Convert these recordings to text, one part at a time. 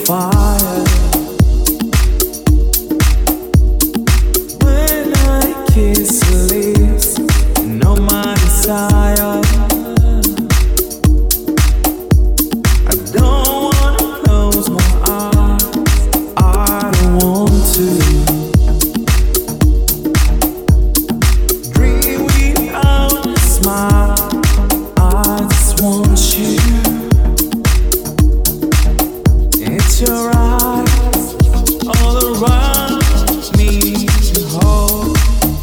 fire. When I kiss her lips, you know my desire. I don't wanna close my eyes, I don't want to. Dream without a smile, I just want you. It's your eyes all around me to hold.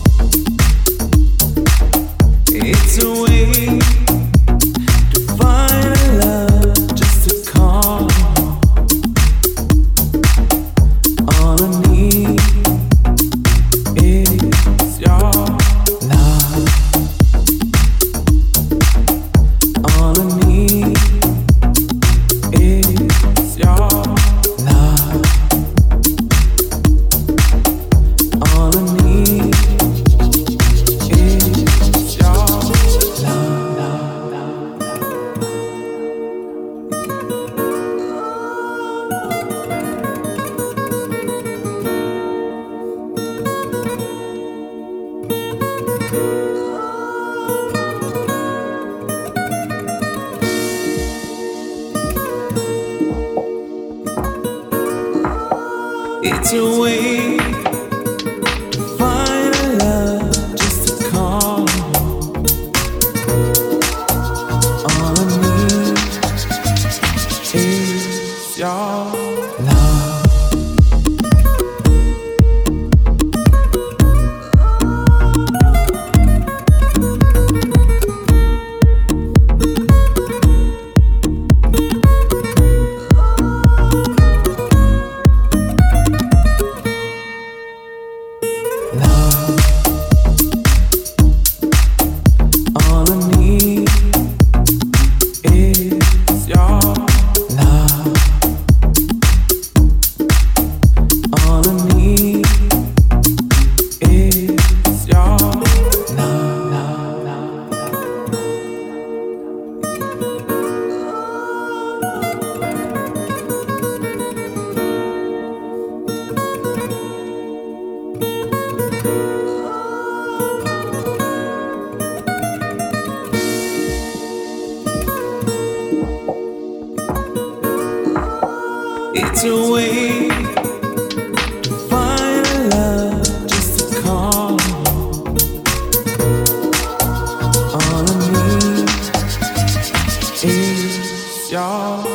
It's a way to find a love just to call. All I need is your love. All I need is your love. All I need is your It's a way to find a love just to call. All I need is your love. All I need is your love. All I need is your It's a way to find a love just to call. All I need is your